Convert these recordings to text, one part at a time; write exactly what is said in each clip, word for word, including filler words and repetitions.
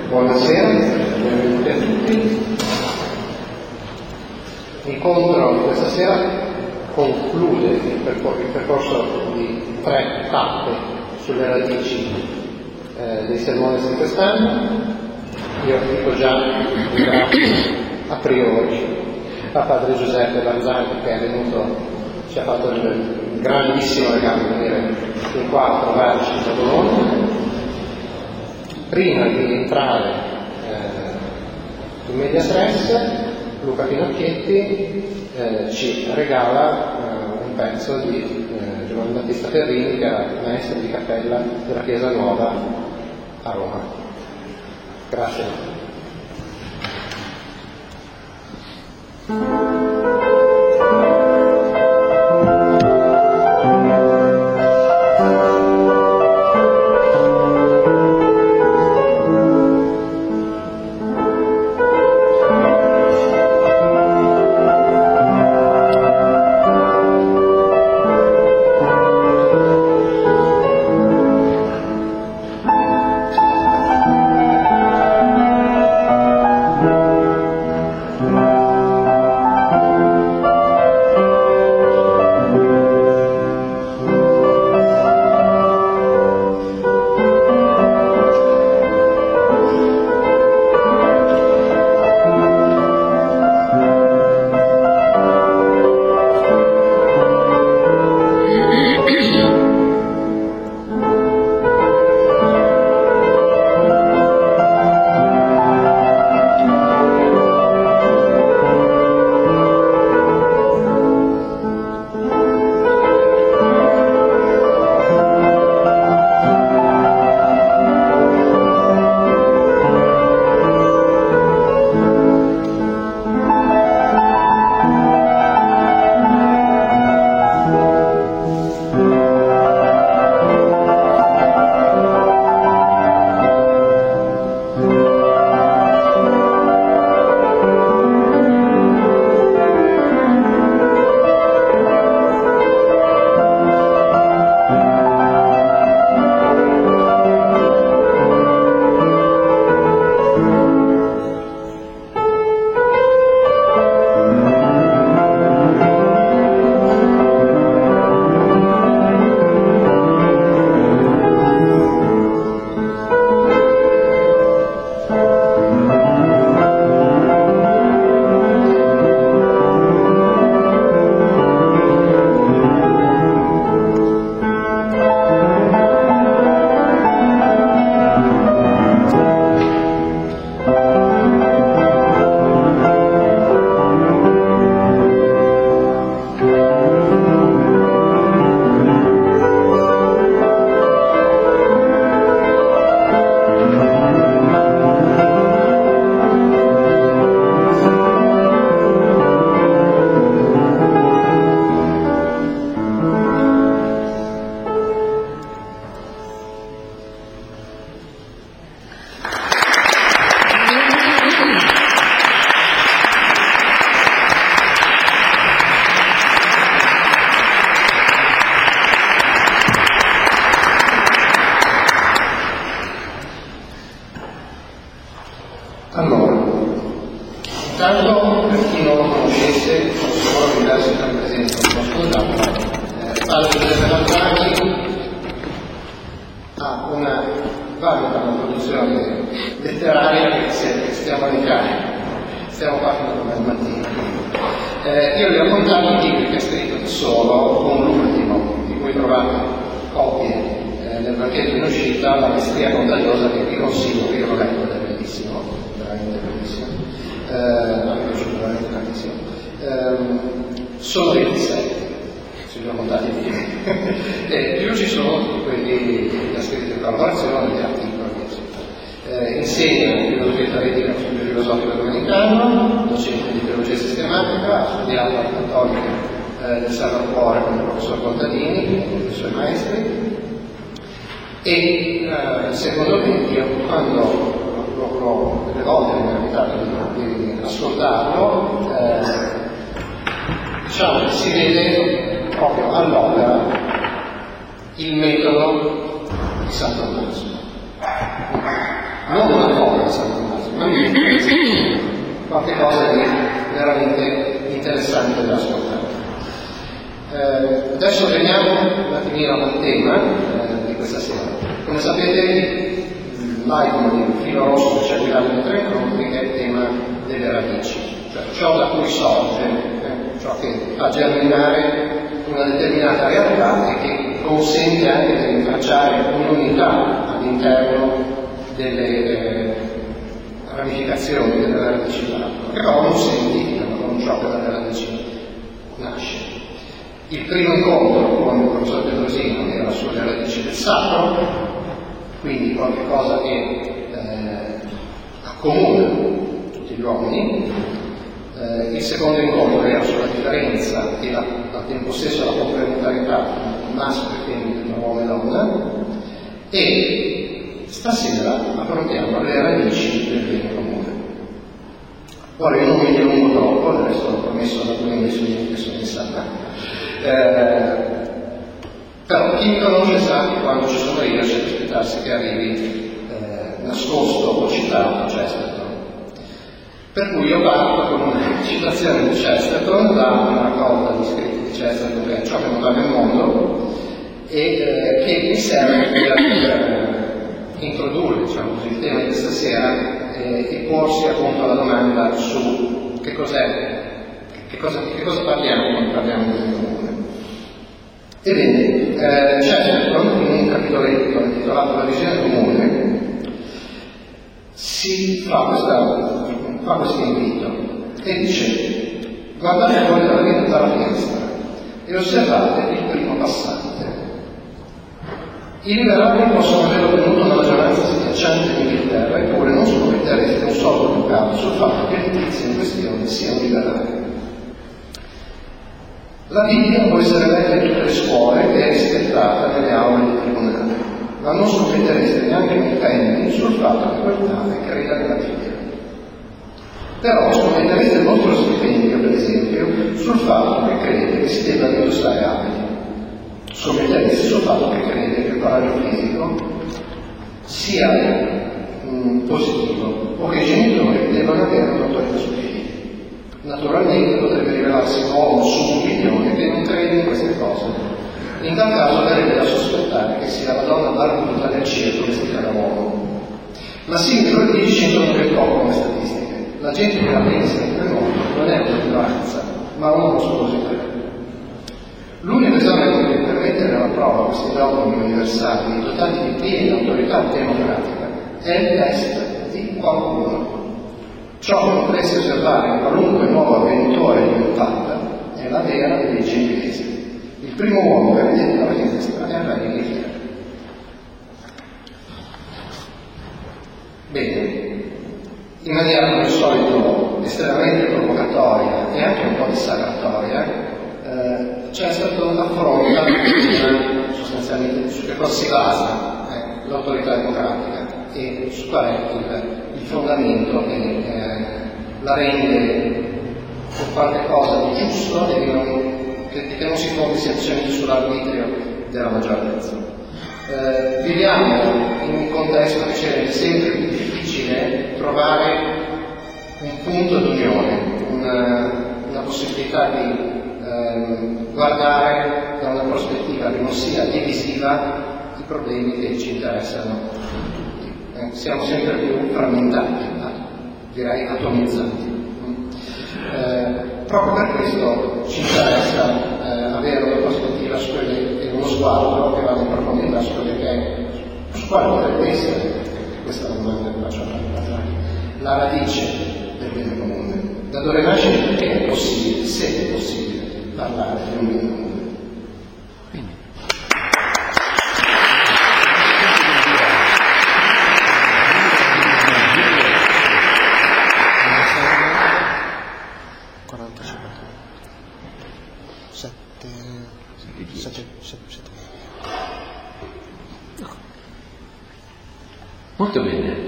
Buonasera, benvenuti a tutti. L'incontro di questa sera conclude il, percor- il percorso di tre tappe sulle radici eh, dei sermoni di quest'anno. Io dico già a priori a padre Giuseppe Lanzani, che è venuto, ci ha fatto il grandissimo regalo di venire in qua a trovarci da Bologna. Prima di entrare eh, in media stress, Luca Pinocchietti eh, ci regala eh, un pezzo di eh, Giovanni Battista Ferrini, che era maestro di cappella della Chiesa Nuova a Roma. Grazie. Non una cosa, di San Tommaso, ma mi interessa qualche cosa di veramente interessante da ascoltare. Eh, adesso veniamo un attimino al tema eh, di questa sera. Come sapete, l'icon di filo rosso che c'è qui dentro tre incontri è il tema delle radici, cioè ciò da cui sorge, eh, ciò che fa germinare una determinata realtà e che consente anche di rintracciare un'unità all'interno delle eh, ramificazioni delle radici dell'altro, che però non si identificano con ciò che dalle radici nasce. Il primo incontro con il professor Petrosino era sulle radici del sacro, quindi qualcosa che eh, accomuna tutti gli uomini. Eh, il secondo incontro era sulla differenza e la, al tempo stesso la complementarietà tra maschio e femmina, tra uomo e donna, e stasera affrontiamo le radici del bene comune. Ora io non mi dilungo troppo, adesso ho promesso alla Domenico che sono in sala. Eh, però chi mi conosce sa che quando ci sono io c'è da aspettarsi che arrivi eh, nascosto o citato Chesterton. Per cui io parto con una citazione di Chesterton da una raccolta di scritti di Chesterton che è Ciò che non va nel mondo e eh, che mi serve per eh, introdurre, diciamo così, il tema di questa sera eh, e porsi appunto la domanda su che cos'è, che cosa, che cosa parliamo quando parliamo del bene comune. Ebbene, eh, Chesterton in un capitoletto intitolato La visione comune si fa, questa, fa questo invito e dice: guardate fuori dalla, dalla finestra e osservate il primo passante. I liberali possono aver ottenuto una maggioranza schiacciante in Inghilterra, eppure non scommettereste un soldo ducato sul fatto che il tizio in questione sia un liberale. La Bibbia può essere letta in tutte le scuole e è rispettata nelle aule del tribunale, ma non scommettereste neanche un penny sul fatto che quel tale creda nella Bibbia. Però scommettereste il vostro stipendio, per esempio, sul fatto che crede che si debba indossare abiti. Scommettereste sul fatto che crede che il parametro fisico sia mh, positivo o che i genitori debbano avere un'autorità sui figli. Naturalmente potrebbe rivelarsi un uomo su un milione che non crede in queste cose. In tal caso verrebbe da sospettare che sia la donna barbuta del circo vestita da uomo. Ma singolo e dieci introduce poco come statistiche. La gente che la pensa in quel modo non è un'ignoranza, ma una mostruosità. L'unico esame che per mettere alla prova questi dogmi universali, dotati di piena autorità democratica, è il test di qualcuno. Ciò che potreste osservare in qualunque nuovo avventore di un papa è la vera legge inglese. Il primo uomo che vedete dalla finestra è il re d'Inghilterra. Bene, in maniera come al solito estremamente provocatoria e anche un po' dissacratoria, eh, Chesterton affronta sostanzialmente su che cosa si basa eh, l'autorità democratica e su qual è il, il fondamento che eh, la rende qualche cosa di giusto e che non, che, che non si fondi semplicemente sull'arbitrio della maggioranza. Eh, viviamo in un contesto che ci rende sempre più difficile trovare un punto d'unione, una, una possibilità di ehm, guardare da una prospettiva che non sia divisiva i problemi che ci interessano tutti. Eh, siamo sempre più frammentati, direi atomizzati. Eh, proprio per questo ci interessa eh, avere una prospettiva su quelle, e uno sguardo che va in profondità su quelle che è, su quale potrebbe essere, questa domanda che faccio a la radice del bene comune, da dove nasce e perché è possibile, se è possibile, parlare di un bene comune. Molto bene.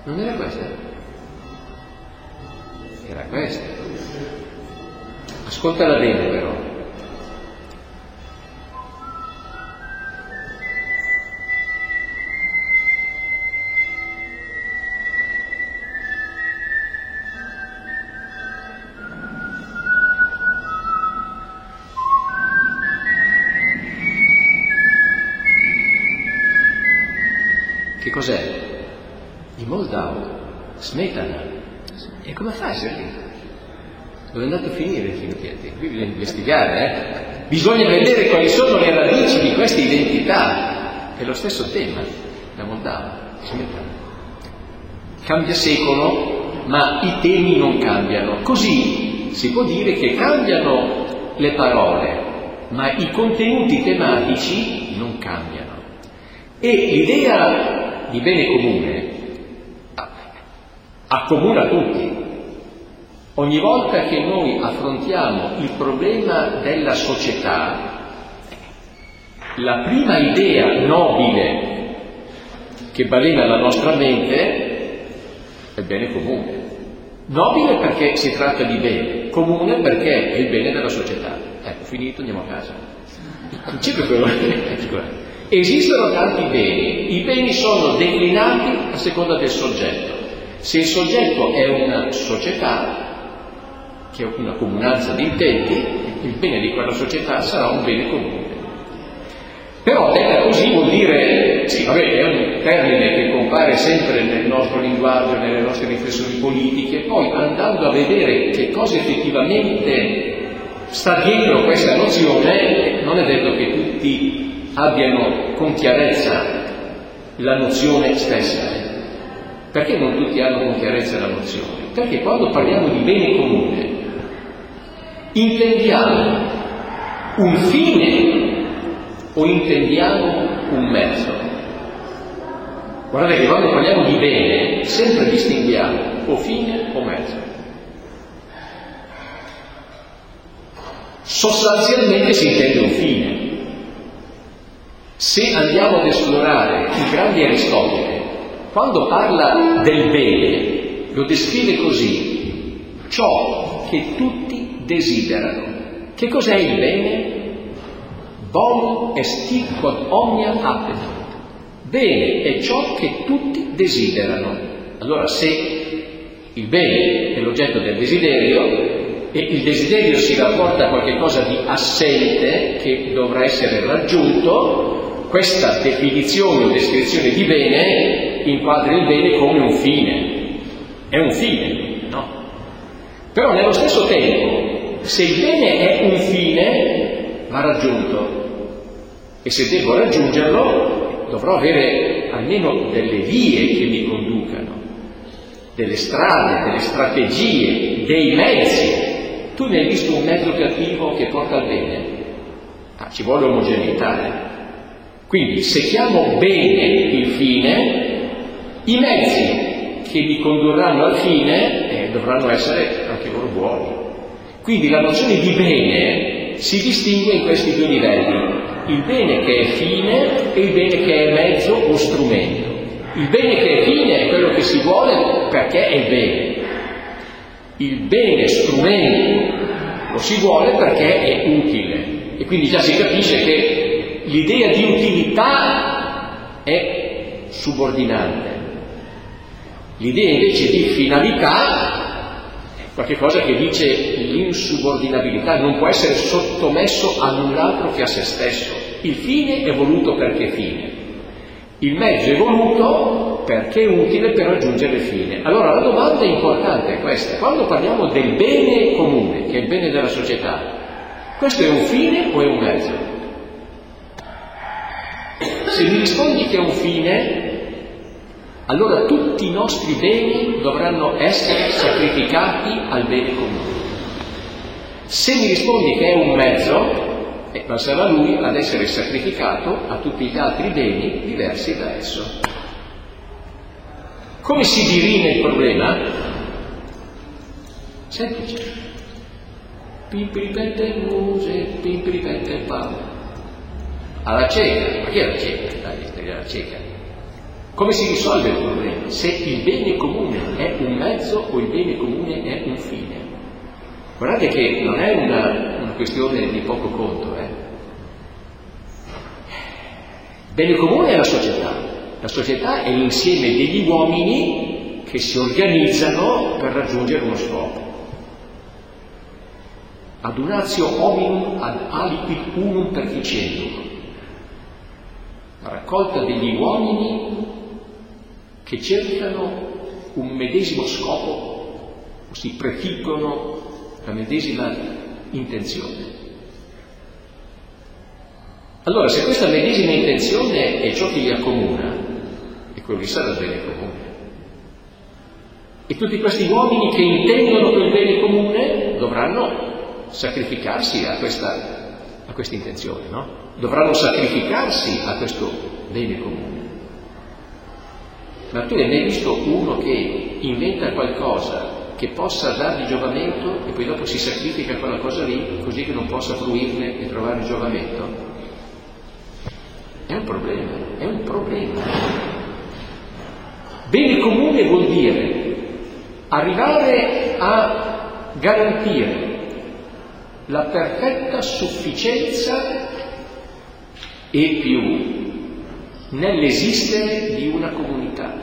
Non era questa? Era questa. Ascoltala bene però. Che cos'è? Di Moldau, Smetana. E come fa a essere lì? Dove è andato a finire il Finocchieti? Qui bisogna investigare, eh? Bisogna vedere quali sono le radici di questa identità. È lo stesso tema da Moldau, Smetana. Cambia secolo, ma i temi non cambiano. Così si può dire che cambiano le parole, ma i contenuti tematici non cambiano. E l'idea di bene comune accomuna tutti. Ogni volta che noi affrontiamo il problema della società, la prima idea nobile che balena alla nostra mente è il bene comune. Nobile perché si tratta di bene, comune perché è il bene della società. Ecco, finito, andiamo a casa. Il principio è quello. Esistono tanti beni, i beni sono declinati a seconda del soggetto. Se il soggetto è una società, che è una comunanza di intenti, il bene di quella società sarà un bene comune. Però detta così vuol dire, sì, vabbè, è un termine che compare sempre nel nostro linguaggio, nelle nostre riflessioni politiche, poi andando a vedere che cosa effettivamente sta dietro questa nozione, non è detto che tutti abbiano con chiarezza la nozione stessa. Perché non tutti hanno con chiarezza la nozione? Perché quando parliamo di bene comune intendiamo un fine o intendiamo un mezzo? Guardate che quando parliamo di bene sempre distinguiamo o fine o mezzo. Sostanzialmente si intende un fine. Se andiamo ad esplorare il grande Aristotele, quando parla del bene, lo descrive così: ciò che tutti desiderano. Che cos'è il bene? Bonum est hic quod omnia appetit. Bene è ciò che tutti desiderano. Allora, se il bene è l'oggetto del desiderio e il desiderio si rapporta a qualche cosa di assente che dovrà essere raggiunto, questa definizione o descrizione di bene inquadra il bene come un fine. È un fine, no? Però nello stesso tempo, se il bene è un fine, va raggiunto. E se devo raggiungerlo, dovrò avere almeno delle vie che mi conducano, delle strade, delle strategie, dei mezzi. Tu ne hai visto un mezzo cattivo che porta al bene? Ah, ci vuole omogeneità. Eh? Quindi, se chiamo bene il fine, i mezzi che mi condurranno al fine eh, dovranno essere anche loro buoni. Quindi la nozione di bene si distingue in questi due livelli: il bene che è fine e il bene che è mezzo o strumento. Il bene che è fine è quello che si vuole perché è bene. Il bene strumento lo si vuole perché è utile. E quindi già si capisce che l'idea di utilità è subordinante. L'idea invece di finalità è qualcosa che dice l'insubordinabilità, non può essere sottomesso a null'altro che a se stesso. Il fine è voluto perché fine, il mezzo è voluto perché è utile per raggiungere il fine. Allora la domanda importante è questa: quando parliamo del bene comune, che è il bene della società, questo è un fine o è un mezzo? Se mi rispondi che è un fine, allora tutti i nostri beni dovranno essere sacrificati al bene comune. Se mi rispondi che è un mezzo, eh, basterà lui ad essere sacrificato a tutti gli altri beni diversi da esso. Come si dirime il problema? Semplice. Pimpiripette muse, pimpiripette palle. Alla cieca, ma chi è la cieca? Dai, stai alla cieca. Come si risolve il problema? Se il bene comune è un mezzo o il bene comune è un fine. Guardate che non è una, una questione di poco conto, eh. Il bene comune è la società. La società è l'insieme degli uomini che si organizzano per raggiungere uno scopo. Adunatio hominum ad aliquid unum perficiendum. La raccolta degli uomini che cercano un medesimo scopo o si prefiggono la medesima intenzione. Allora, se questa medesima intenzione è ciò che li accomuna, e quello lì sarà il bene comune. E tutti questi uomini che intendono quel bene comune dovranno sacrificarsi a questa, a questa intenzione, no? Dovranno sacrificarsi a questo bene comune. Ma tu hai mai visto uno che inventa qualcosa che possa dargli giovamento e poi dopo si sacrifica a quella cosa lì così che non possa fruirne e trovare giovamento? È un problema, è un problema. Bene comune vuol dire arrivare a garantire la perfetta sufficienza e più nell'esistere di una comunità.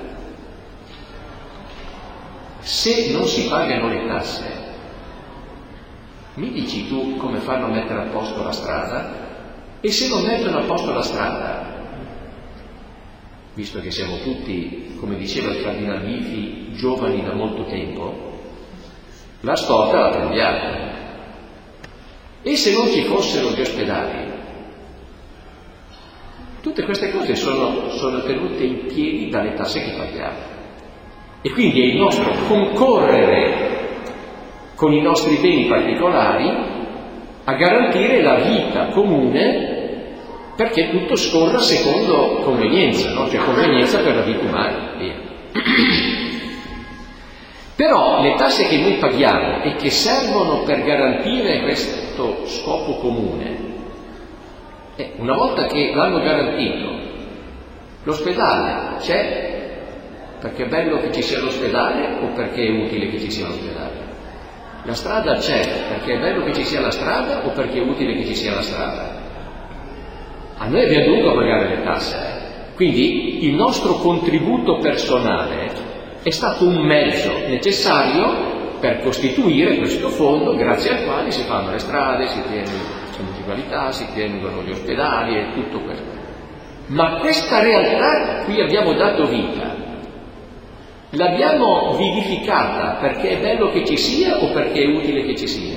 Se non si pagano le tasse, mi dici tu come fanno a mettere a posto la strada? E se non mettono a posto la strada, visto che siamo tutti, come diceva il Cardinal Bifi, giovani da molto tempo, la storta la prendiamo. E se non ci fossero gli ospedali? Tutte queste cose sono, sono tenute in piedi dalle tasse che paghiamo. E quindi è il nostro concorrere con i nostri beni particolari a garantire la vita comune perché tutto scorra secondo convenienza, no? Cioè convenienza per la vita umana. Via. Però le tasse che noi paghiamo e che servono per garantire questo scopo comune, eh, una volta che l'hanno garantito, l'ospedale c'è perché è bello che ci sia l'ospedale o perché è utile che ci sia l'ospedale? La strada c'è perché è bello che ci sia la strada o perché è utile che ci sia la strada? A noi abbiamo dovuto pagare le tasse, eh? Quindi il nostro contributo personale è stato un mezzo necessario per costituire questo fondo grazie al quale si fanno le strade, si tiene le municipalità, si tengono gli ospedali e tutto questo. Ma questa realtà a cui abbiamo dato vita l'abbiamo vivificata perché è bello che ci sia o perché è utile che ci sia?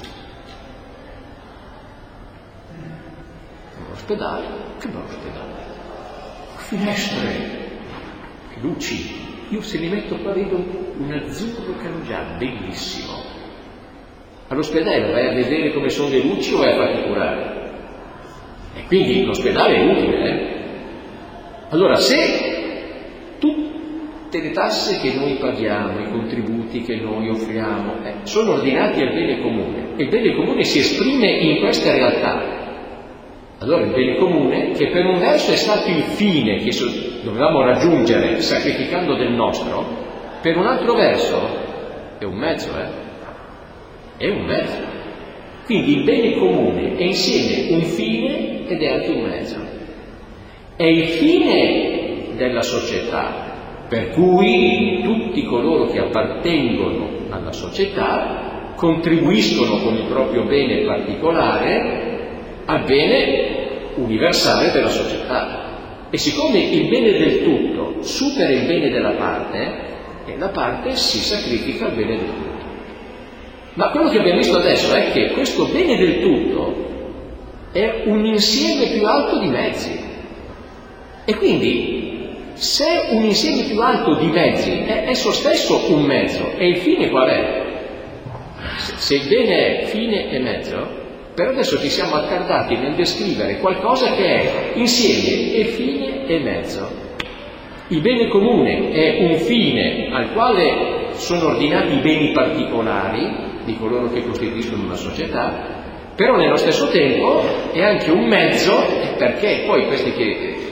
L'ospedale, che bello ospedale, finestre, che luci. Io se li metto qua vedo un azzurro cangiato, bellissimo. All'ospedale vai a vedere come sono le luci o vai a farti curare? E quindi l'ospedale è utile, eh? Allora, se tutte le tasse che noi paghiamo, i contributi che noi offriamo, eh, sono ordinati al bene comune, e il bene comune si esprime in queste realtà, allora il bene comune, che per un verso è stato il fine che dovevamo raggiungere sacrificando del nostro, per un altro verso è un mezzo, eh? È un mezzo. Quindi il bene comune è insieme un fine ed è anche un mezzo. È il fine della società, per cui tutti coloro che appartengono alla società contribuiscono con il proprio bene particolare al bene universale della società. E siccome il bene del tutto supera il bene della parte, e la parte si sacrifica al bene del tutto. Ma quello che abbiamo visto adesso è che questo bene del tutto è un insieme più alto di mezzi. E quindi, se un insieme più alto di mezzi è esso stesso un mezzo, e il fine qual è? Se il bene è fine e mezzo, per adesso ci siamo attardati nel descrivere qualcosa che è insieme e fine e mezzo. Il bene comune è un fine al quale sono ordinati i beni particolari di coloro che costituiscono una società, però nello stesso tempo è anche un mezzo perché poi questi che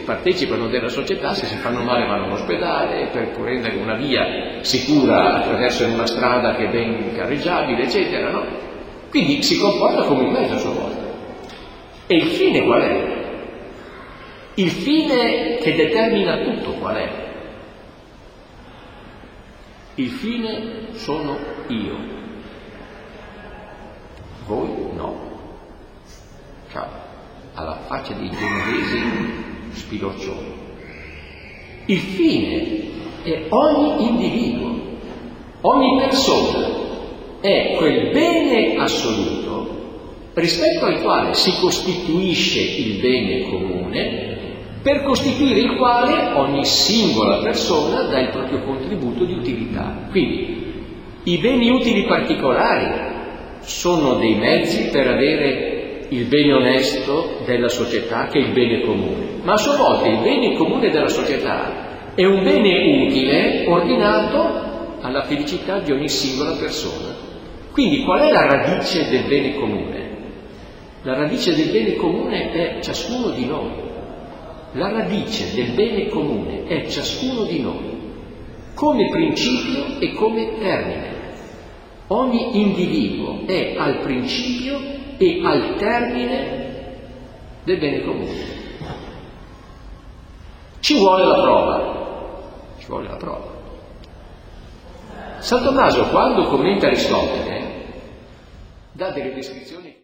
partecipano della società, se si fanno male vanno all'ospedale per prendere una via sicura attraverso una strada che è ben carreggiabile, eccetera, no? Quindi si comporta come un mezzo a sua volta. E il fine qual è? Il fine che determina tutto qual è? Il fine sono io, voi no. Ciao, alla faccia dei genovesi spiloccioni. Il fine è ogni individuo, ogni persona è quel bene assoluto rispetto al quale si costituisce il bene comune, per costituire il quale ogni singola persona dà il proprio contributo di utilità. Quindi i beni utili particolari sono dei mezzi per avere il bene onesto della società, che è il bene comune, ma a sua volta il bene comune della società è un bene utile ordinato alla felicità di ogni singola persona. Quindi qual è la radice del bene comune? La radice del bene comune è ciascuno di noi. La radice del bene comune è ciascuno di noi, come principio e come termine. Ogni individuo è al principio e al termine del bene comune. Ci vuole la prova. Ci vuole la prova. San Tommaso, quando commenta Aristotele, dà delle descrizioni